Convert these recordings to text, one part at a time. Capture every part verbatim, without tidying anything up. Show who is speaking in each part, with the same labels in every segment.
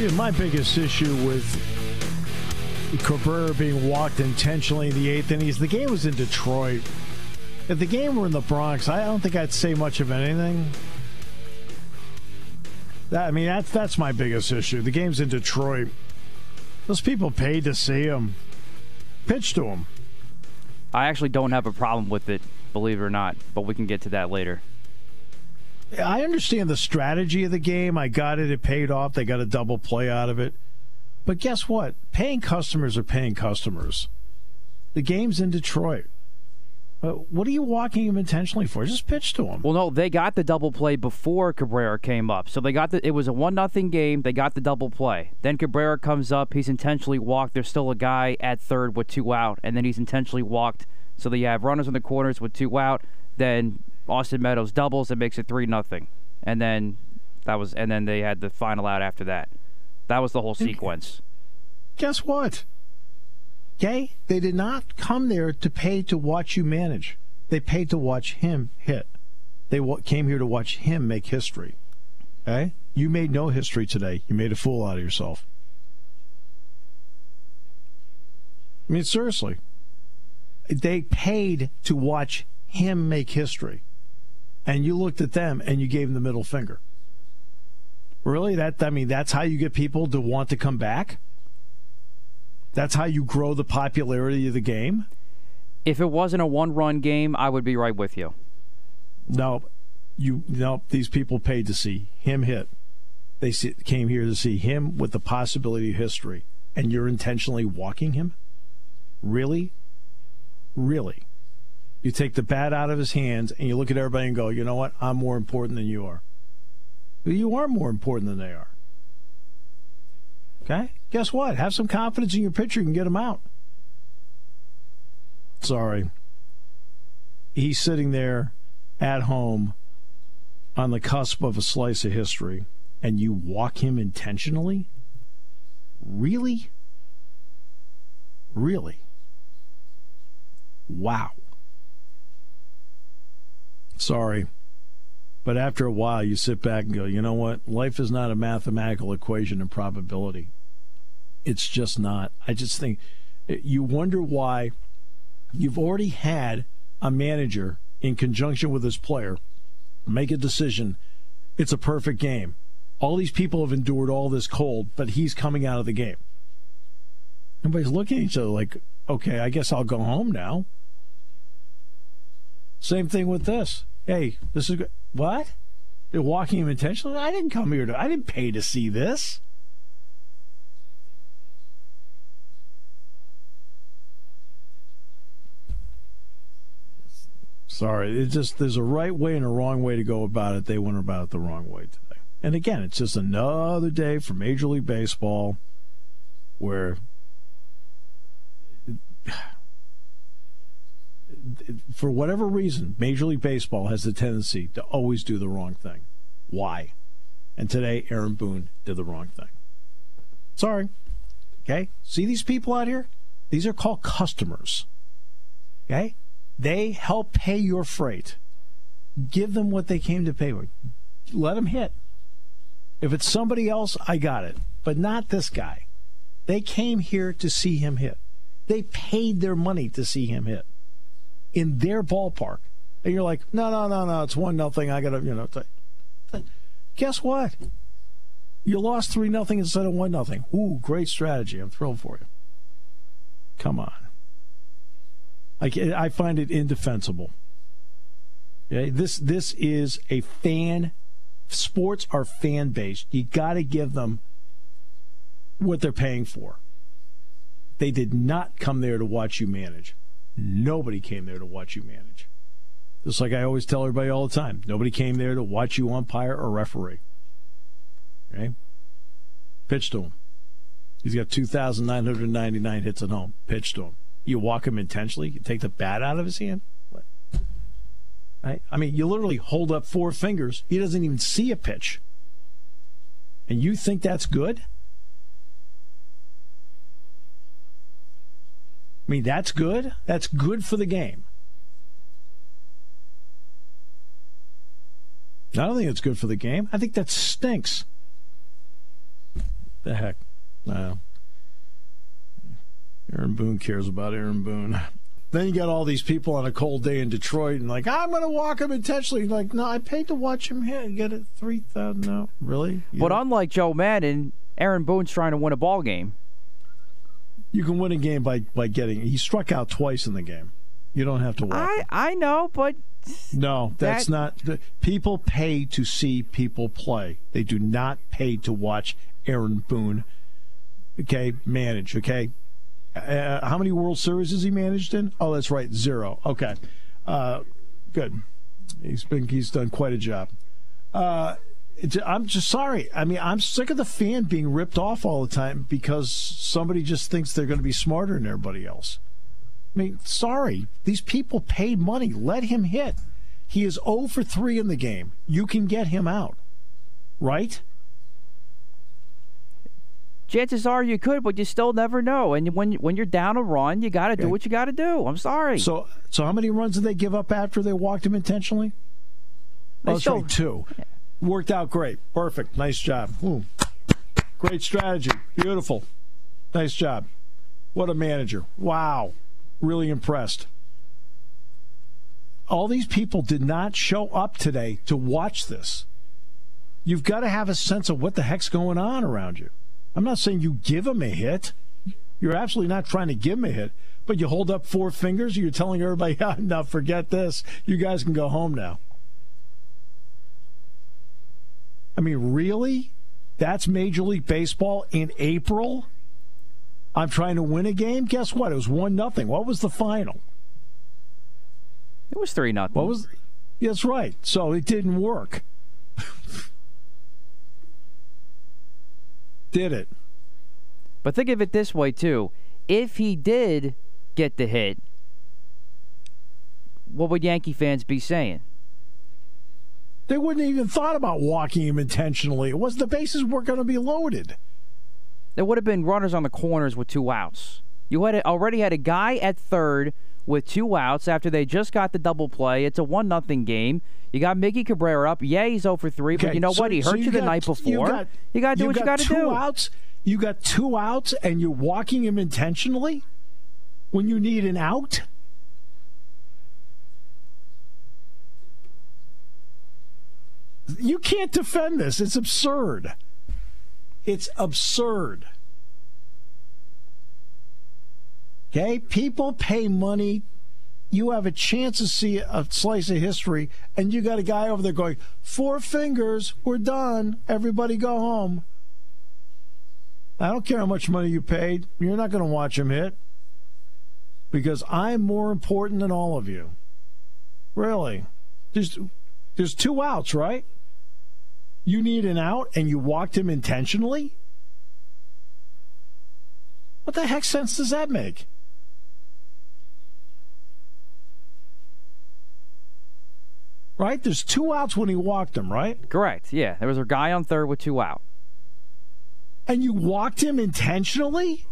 Speaker 1: Yeah, my biggest issue with Cabrera being walked intentionally in the eighth innings, the game was in Detroit. If the game were in the Bronx, I don't think I'd say much of anything. That, I mean, that's that's my biggest issue. The game's in Detroit. Those people paid to see him. Pitch to him.
Speaker 2: I actually don't have a problem with it, believe it or not, but we can get to that later.
Speaker 1: I understand the strategy of the game. I got it. It paid off. They got a double play out of it. But guess what? Paying customers are paying customers. The game's in Detroit. But what are you walking him intentionally for? Just pitch to him.
Speaker 2: Well, no, they got the double play before Cabrera came up. So they got the. It was a one nothing game. They got the double play. Then Cabrera comes up. He's intentionally walked. There's still a guy at third with two out, and then he's intentionally walked. So they have runners in the corners with two out. Then Austin Meadows doubles and makes it three nothing. And then that was. And then they had the final out after that. That was the whole sequence.
Speaker 1: Guess what? Okay? They did not come there to pay to watch you manage. They paid to watch him hit. They w- came here to watch him make history. Okay? You made no history today. You made a fool out of yourself. I mean, seriously. They paid to watch him make history. And you looked at them and you gave them the middle finger. Really? That I mean, that's how you get people to want to come back? That's how you grow the popularity of the game?
Speaker 2: If it wasn't a one-run game, I would be right with you.
Speaker 1: No, you no. These people paid to see him hit. They see, came here to see him with the possibility of history, and you're intentionally walking him? Really? Really? You take the bat out of his hands, and you look at everybody and go, you know what? I'm more important than you are. Well, you are more important than they are. Okay? Guess what? Have some confidence in your pitcher and get him out. Sorry. He's sitting there at home on the cusp of a slice of history, and you walk him intentionally? Really? Really? Wow. Sorry. But after a while, you sit back and go, you know what? Life is not a mathematical equation of probability. It's just not. I just think you wonder why you've already had a manager in conjunction with his player make a decision. It's a perfect game. All these people have endured all this cold, but he's coming out of the game. Everybody's looking at each other like, okay, I guess I'll go home now. Same thing with this. Hey, this is good. What? They're walking him intentionally? I didn't come here to, I didn't pay to see this. Sorry, it's just, there's a right way and a wrong way to go about it. They went about it the wrong way today. And again, it's just another day for Major League Baseball where for whatever reason, Major League Baseball has the tendency to always do the wrong thing. Why? And today, Aaron Boone did the wrong thing. Sorry. Okay? See these people out here? These are called customers. Okay? They help pay your freight. Give them what they came to pay with. Let them hit. If it's somebody else, I got it. But not this guy. They came here to see him hit. They paid their money to see him hit in their ballpark. And you're like, no, no, no, no, it's one nothing. I got to, you know. T- Guess what? You lost three nothing instead of one nothing. Ooh, great strategy. I'm thrilled for you. Come on. I, I find it indefensible. Okay? This this is a fan. Sports are fan based. You got to give them what they're paying for. They did not come there to watch you manage. Nobody came there to watch you manage. Just like I always tell everybody all the time, nobody came there to watch you umpire or referee. Okay? Pitch to him. He's got two thousand nine hundred ninety-nine hits at home. Pitch to him. You walk him intentionally? You take the bat out of his hand? What? Right? I mean, you literally hold up four fingers. He doesn't even see a pitch. And you think that's good? I mean, that's good? That's good for the game. I don't think it's good for the game. I think that stinks. The heck? Wow. Aaron Boone cares about Aaron Boone. Then you got all these people on a cold day in Detroit and like, I'm going to walk him intentionally. Like, no, I paid to watch him hit and get it three thousand. No, really? You
Speaker 2: but
Speaker 1: know?
Speaker 2: Unlike Joe Madden, Aaron Boone's trying to win a ball game.
Speaker 1: You can win a game by, by getting. He struck out twice in the game. You don't have to walk.
Speaker 2: I
Speaker 1: him.
Speaker 2: I know, but
Speaker 1: no, that's
Speaker 2: that...
Speaker 1: not. The, people pay to see people play. They do not pay to watch Aaron Boone. Okay, manage. Okay. Uh, how many World Series has he managed in? Oh, that's right, zero. Okay, uh, good. He's been he's done quite a job. Uh, it, I'm just sorry. I mean, I'm sick of the fan being ripped off all the time because somebody just thinks they're going to be smarter than everybody else. I mean, sorry. These people paid money. Let him hit. He is zero for three in the game. You can get him out, right?
Speaker 2: Chances are you could, but you still never know. And when when you're down a run, you got to do
Speaker 1: okay.
Speaker 2: what you got to do. I'm sorry.
Speaker 1: So, so how many runs did they give up after they walked him intentionally?
Speaker 2: They
Speaker 1: Oh, that's
Speaker 2: still,
Speaker 1: right, two. Worked out great. Perfect. Nice job. Ooh. Great strategy. Beautiful. Nice job. What a manager. Wow. Really impressed. All these people did not show up today to watch this. You've got to have a sense of what the heck's going on around you. I'm not saying you give him a hit. You're absolutely not trying to give him a hit. But you hold up four fingers, you're telling everybody, oh, no, forget this. You guys can go home now. I mean, really? That's Major League Baseball in April? I'm trying to win a game? Guess what? It was one nothing. What was the final?
Speaker 2: It was three nothing.
Speaker 1: What was? That's right. So it didn't work. Did it?
Speaker 2: But think of it this way, too. If he did get the hit, what would Yankee fans be saying?
Speaker 1: They wouldn't have even thought about walking him intentionally. It was the bases weren't going to be loaded.
Speaker 2: There would have been runners on the corners with two outs. You had a, already had a guy at third with two outs after they just got the double play. It's a one nothing game. You got Mickey Cabrera up. Yeah, he's zero for three,
Speaker 1: Okay,
Speaker 2: but you know
Speaker 1: so,
Speaker 2: what? He
Speaker 1: so
Speaker 2: hurt you,
Speaker 1: you
Speaker 2: the
Speaker 1: got,
Speaker 2: night before.
Speaker 1: You got,
Speaker 2: you got to do
Speaker 1: you
Speaker 2: what
Speaker 1: got
Speaker 2: you got to
Speaker 1: two
Speaker 2: do.
Speaker 1: Outs, you got two outs, and you're walking him intentionally when you need an out? You can't defend this. It's absurd. It's absurd. Okay? People pay money. You have a chance to see a slice of history, and you got a guy over there going, four fingers, we're done. Everybody go home. I don't care how much money you paid. You're not going to watch him hit because I'm more important than all of you. Really. There's, there's two outs, right? You need an out, and you walked him intentionally? What the heck sense does that make? Right? There's two outs when he walked him, right?
Speaker 2: Correct, yeah. There was a guy on third with two out.
Speaker 1: And you walked him intentionally?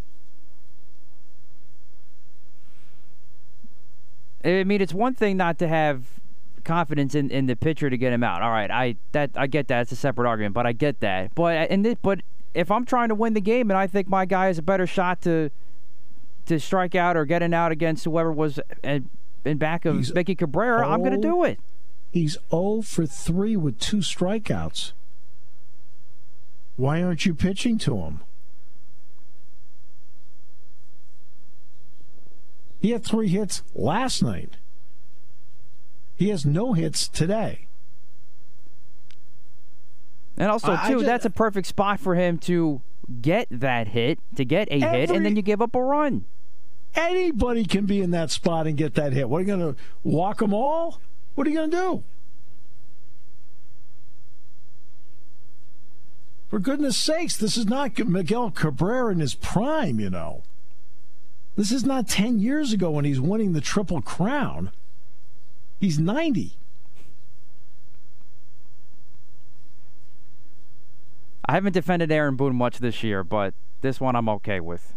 Speaker 2: I mean, it's one thing not to have confidence in, in the pitcher to get him out. All right, I that I get that. It's a separate argument, but I get that. But and this, but if I'm trying to win the game and I think my guy has a better shot to to strike out or get an out against whoever was in, in back of He's Mickey Cabrera, oh, I'm going to do it.
Speaker 1: He's zero for three with two strikeouts. Why aren't you pitching to him? He had three hits last night. He has no hits today.
Speaker 2: And also,
Speaker 1: I,
Speaker 2: too,
Speaker 1: I just,
Speaker 2: that's a perfect spot for him to get that hit, to get a
Speaker 1: every,
Speaker 2: hit, and then you give up a run.
Speaker 1: Anybody can be in that spot and get that hit. What are you going to walk them all? What are you going to do? For goodness sakes, this is not Miguel Cabrera in his prime, you know. This is not ten years ago when he's winning the Triple Crown. He's ninety.
Speaker 2: I haven't defended Aaron Boone much this year, but this one I'm okay with.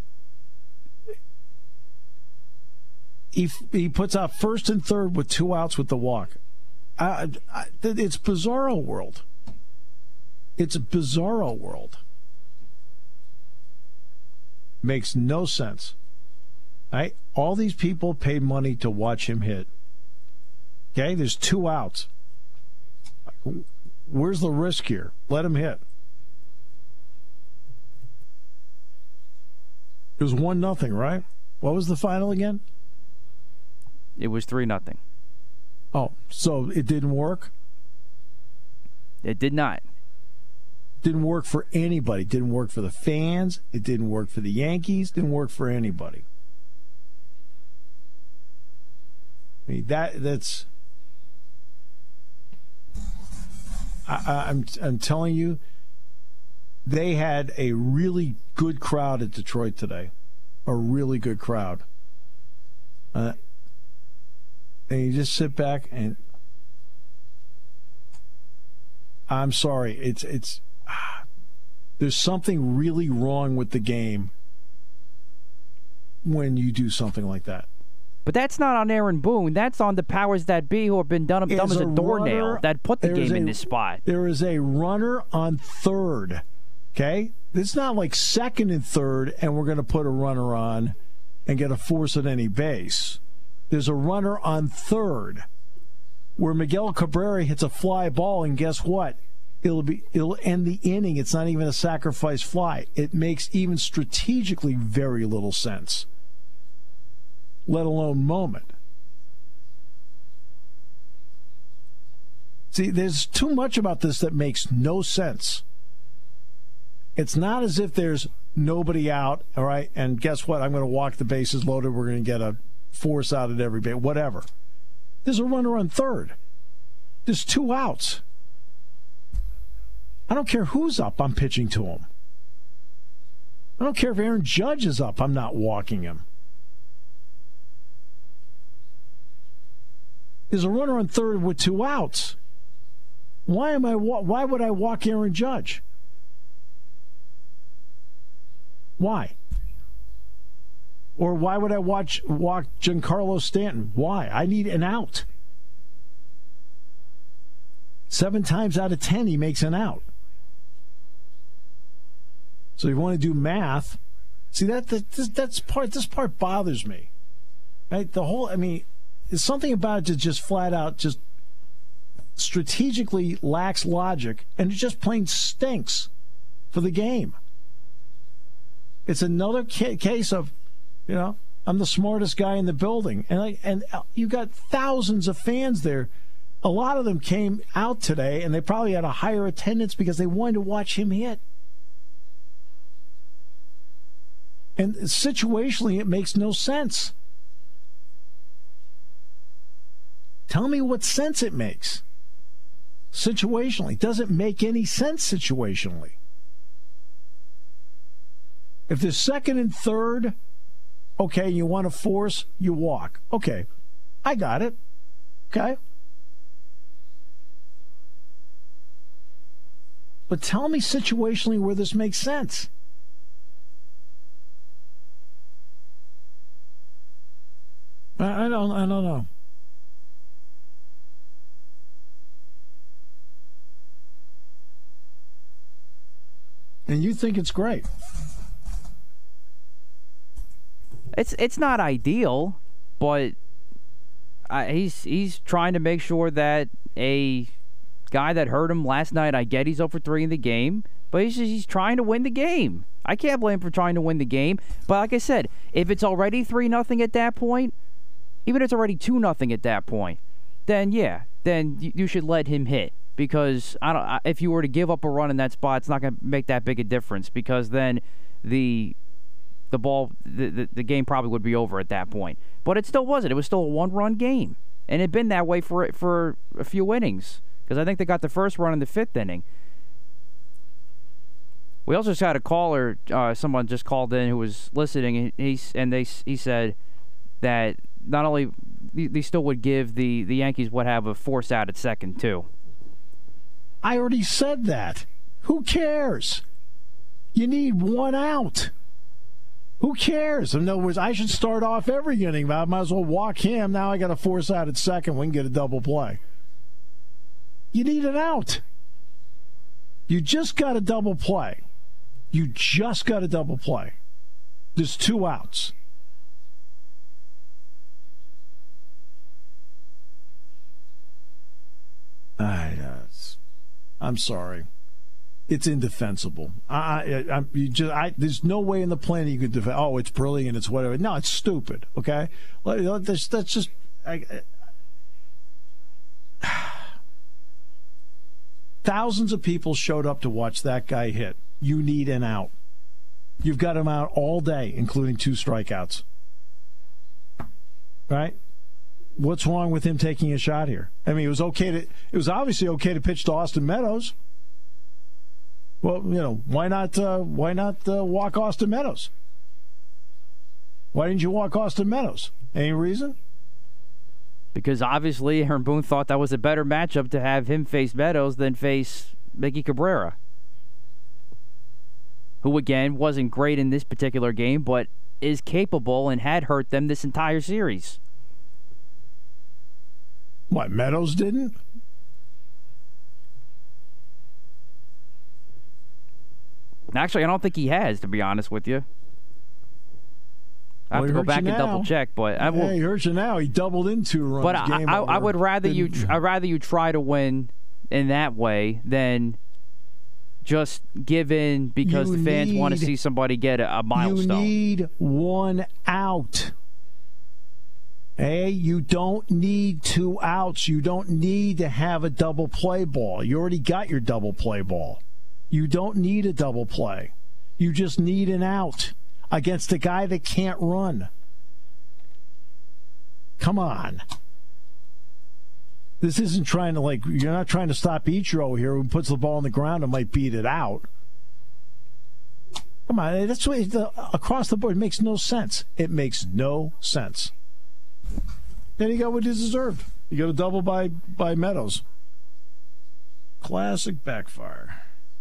Speaker 1: He, he puts out first and third with two outs with the walk. I, I, it's bizarro world. It's a bizarro world. Makes no sense. Right? All these people paid money to watch him hit. Okay, there's two outs. Where's the risk here? Let him hit. It was one nothing, right? What was the final again?
Speaker 2: It was three nothing.
Speaker 1: Oh, so it didn't work?
Speaker 2: It did not.
Speaker 1: Didn't work for anybody. Didn't work for the fans. It didn't work for the Yankees. Didn't work for anybody. I mean, that that's. I, I, I'm I'm telling you, they had a really good crowd at Detroit today, a really good crowd. Uh, and you just sit back and. I'm sorry. It's it's. Ah, there's something really wrong with the game when you do something like that.
Speaker 2: But that's not on Aaron Boone. That's on the powers that be who have been dumb, dumb as a, a doornail runner, that put the game a, in this spot.
Speaker 1: There is a runner on third. Okay? It's not like second and third, and we're going to put a runner on and get a force at any base. There's a runner on third where Miguel Cabrera hits a fly ball, and guess what? It'll be it'll end the inning. It's not even a sacrifice fly. It makes even strategically very little sense, let alone moment. See, there's too much about this that makes no sense. It's not as if there's nobody out, all right, and guess what? I'm going to walk the bases loaded. We're going to get a force out at every base, whatever. There's a runner on third. There's two outs. I don't care who's up, I'm pitching to him. I don't care if Aaron Judge is up, I'm not walking him. There's a runner on third with two outs. Why am I? Why would I walk Aaron Judge? Why? Or why would I watch walk Giancarlo Stanton? Why? I need an out. Seven times out of ten, he makes an out. So you want to do math? See that, that this, that's part. This part bothers me. Right? The whole. I mean, there's something about it that just flat out just strategically lacks logic, and it just plain stinks for the game. It's another ca- case of, you know, I'm the smartest guy in the building, and I, and you got thousands of fans there. A lot of them came out today, and they probably had a higher attendance because they wanted to watch him hit. And situationally, it makes no sense. Tell me what sense it makes. Situationally. It doesn't make any sense situationally. If there's second and third, okay, you want to force, you walk. Okay, I got it. Okay. But tell me situationally where this makes sense. I, I don't I don't know. And you think it's great.
Speaker 2: It's it's not ideal, but uh, he's he's trying to make sure that a guy that hurt him last night, I get he's oh for three in the game, but he's just, he's trying to win the game. I can't blame him for trying to win the game. But like I said, if it's already three nothing at that point, even if it's already two nothing at that point, then yeah, then you, you should let him hit. Because I don't. If you were to give up a run in that spot, it's not going to make that big a difference. Because then the the ball, the, the the game probably would be over at that point. But it still wasn't. It was still a one-run game, and it'd been that way for for a few innings. Because I think they got the first run in the fifth inning. We also just had a caller. Uh, someone just called in who was listening, and he and they he said that not only they still would give the the Yankees would have a force out at second too.
Speaker 1: I already said that. Who cares? You need one out. Who cares? In other words, I should start off every inning. I might as well walk him. Now I got a force out at second. We can get a double play. You need an out. You just got a double play. You just got a double play. There's two outs. I, uh, I'm sorry. It's indefensible. I, I, I, you just, I, there's no way in the planet you could defend. Oh, it's brilliant. It's whatever. No, it's stupid. Okay, that's, that's just. I, I, thousands of people showed up to watch that guy hit. You need an out. You've got him out all day, including two strikeouts. Right? What's wrong with him taking a shot here? I mean, it was okay to. It was obviously okay to pitch to Austin Meadows. Well, you know, why not? Uh, why not uh, walk Austin Meadows? Why didn't you walk Austin Meadows? Any reason?
Speaker 2: Because obviously Aaron Boone thought that was a better matchup to have him face Meadows than face Mickey Cabrera, who again wasn't great in this particular game, but is capable and had hurt them this entire series.
Speaker 1: What, Meadows didn't?
Speaker 2: Actually, I don't think he has, to be honest with you. I have
Speaker 1: well,
Speaker 2: to go back and
Speaker 1: now.
Speaker 2: double check, but I will.
Speaker 1: Yeah, he hurt you now. He doubled in two runs.
Speaker 2: But I,
Speaker 1: game
Speaker 2: I,
Speaker 1: over.
Speaker 2: I would rather you. Tr- I'd rather you try to win in that way than just give in because
Speaker 1: you
Speaker 2: the fans
Speaker 1: need,
Speaker 2: want to see somebody get a, a milestone.
Speaker 1: You need one out. Hey, you don't need two outs. You don't need to have a double play ball. You already got your double play ball. You don't need a double play. You just need an out against a guy that can't run. Come on. This isn't trying to, like, you're not trying to stop Ichiro here who puts the ball on the ground and might beat it out. Come on, that's what the, across the board, it makes no sense. It makes no sense. Then he got what he deserved. You got a double by, by Meadows. Classic backfire.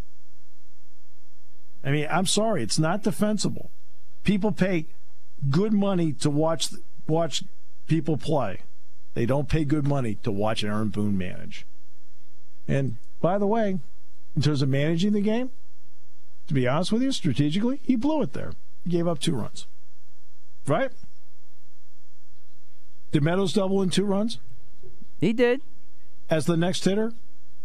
Speaker 1: I mean, I'm sorry, it's not defensible. People pay good money to watch watch people play. They don't pay good money to watch Aaron Boone manage. And by the way, in terms of managing the game, to be honest with you, strategically, he blew it there. He gave up two runs. Right? Did Meadows double in two runs?
Speaker 2: He did.
Speaker 1: As the next hitter?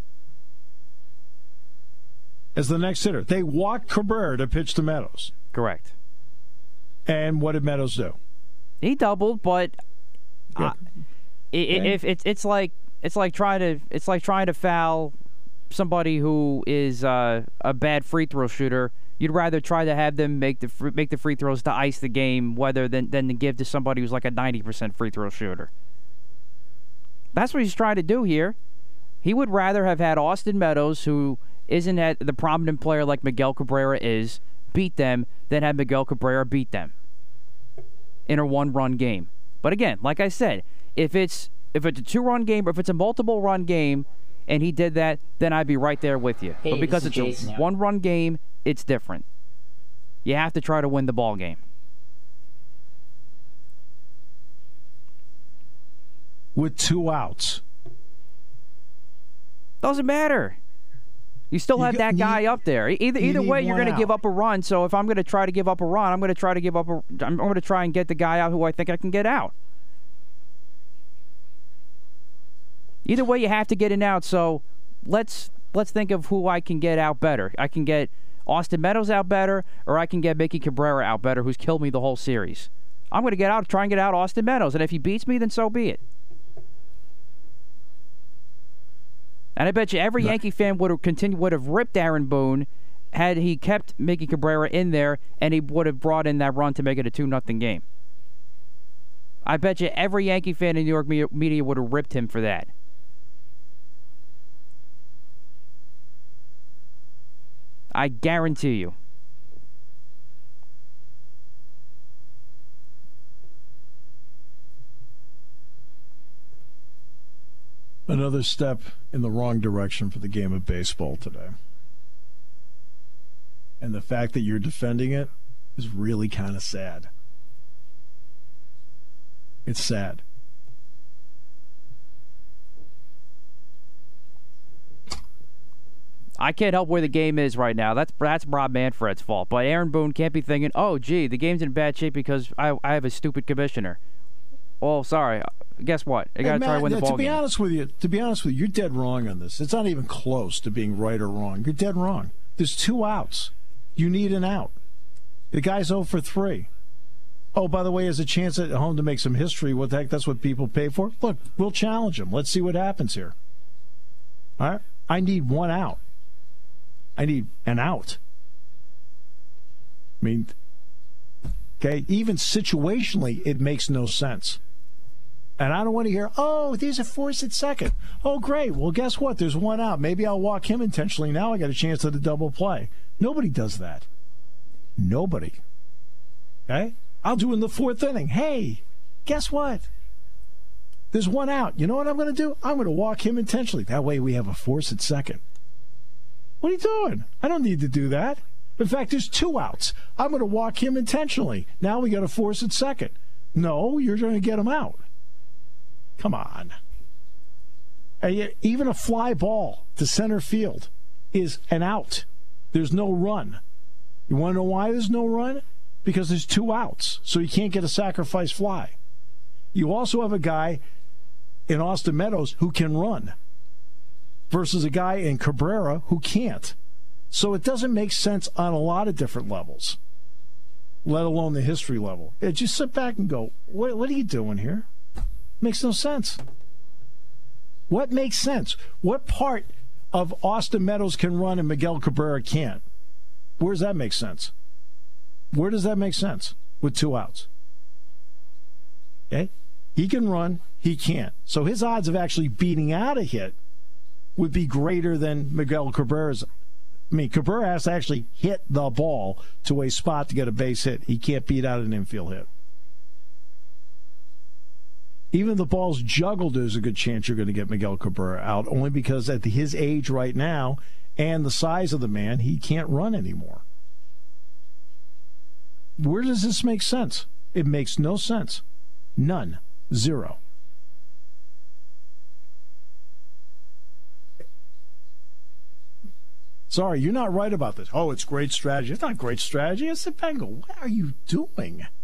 Speaker 1: As the next hitter. They walked Cabrera to pitch to Meadows.
Speaker 2: Correct.
Speaker 1: And what did Meadows do?
Speaker 2: He doubled, but
Speaker 1: Yeah.
Speaker 2: uh, it,
Speaker 1: Okay.
Speaker 2: if it's it's like it's like trying to it's like trying to foul somebody who is uh, a bad free throw shooter. You'd rather try to have them make the fr- make the free throws to ice the game, whether than than to give to somebody who's like a ninety percent free throw shooter. That's what he's trying to do here. He would rather have had Austin Meadows, who isn't at the prominent player like Miguel Cabrera is, beat them than have Miguel Cabrera beat them in a one-run game. But again, like I said, if it's if it's a two-run game or if it's a multiple-run game and he did that, then I'd be right there with you.
Speaker 3: Hey,
Speaker 2: but because
Speaker 3: this
Speaker 2: it's
Speaker 3: is Jason,
Speaker 2: a
Speaker 3: yeah.
Speaker 2: one-run game, it's different. You have to try to win the ball game.
Speaker 1: With two outs.
Speaker 2: Doesn't matter. You still
Speaker 1: You
Speaker 2: have
Speaker 1: g-
Speaker 2: that guy
Speaker 1: need-
Speaker 2: up there. Either
Speaker 1: you
Speaker 2: either
Speaker 1: need
Speaker 2: way, you're
Speaker 1: one
Speaker 2: going to give
Speaker 1: out.
Speaker 2: up a run. So if I'm going to try to give up a run, I'm going to try to give up a. I'm going to try and get the guy out who I think I can get out. Either way, you have to get an out. So let's let's think of who I can get out better. I can get Austin Meadows out better, or I can get Mickey Cabrera out better, who's killed me the whole series. I'm going to get out, try and get out Austin Meadows, and if he beats me, then so be it. And I bet you every
Speaker 1: No.
Speaker 2: Yankee fan would have continued would have ripped Aaron Boone had he kept Mickey Cabrera in there, and he would have brought in that run to make it a two nothing game. I bet you every Yankee fan in New York me- media would have ripped him for that. I guarantee you.
Speaker 1: Another step in the wrong direction for the game of baseball today. And the fact that you're defending it is really kind of sad. It's sad.
Speaker 2: I can't help where the game is right now. That's that's Rob Manfred's fault. But Aaron Boone can't be thinking, oh, gee, the game's in bad shape because I, I have a stupid commissioner. Oh, sorry. Guess what? I got to
Speaker 1: hey,
Speaker 2: try to win the ball
Speaker 1: To be
Speaker 2: game.
Speaker 1: honest with you, to be honest with you, you're dead wrong on this. It's not even close to being right or wrong. You're dead wrong. There's two outs. You need an out. The guy's oh for three. Oh, by the way, has a chance at home to make some history. What the heck? That's what people pay for. Look, we'll challenge him. Let's see what happens here. All right? I need one out. I need an out. I mean, okay, even situationally, it makes no sense. And I don't want to hear, oh, there's a force at second. Oh, great. Well, guess what? There's one out. Maybe I'll walk him intentionally. Now I got a chance at a double play. Nobody does that. Nobody. Okay? I'll do in the fourth inning. Hey, guess what? There's one out. You know what I'm going to do? I'm going to walk him intentionally. That way we have a force at second. What are you doing? I don't need to do that. In fact, there's two outs. I'm going to walk him intentionally. Now we got a force at second. No, you're going to get him out. Come on. Even a fly ball to center field is an out. There's no run. You want to know why there's no run? Because there's two outs, so you can't get a sacrifice fly. You also have a guy in Austin Meadows who can run versus a guy in Cabrera who can't. So it doesn't make sense on a lot of different levels, let alone the history level. Yeah, just sit back and go, what, what are you doing here? Makes no sense. What makes sense? What part of Austin Meadows can run and Miguel Cabrera can't? Where does that make sense? Where does that make sense with two outs? Okay? He can run, he can't. So his odds of actually beating out a hit would be greater than Miguel Cabrera's. I mean, Cabrera has to actually hit the ball to a spot to get a base hit. He can't beat out an infield hit. Even if the ball's juggled, there's a good chance you're going to get Miguel Cabrera out, only because at his age right now and the size of the man, he can't run anymore. Where does this make sense? It makes no sense. None. Zero. Sorry, you're not right about this. Oh, it's great strategy. It's not great strategy. It's the Bengal. What are you doing?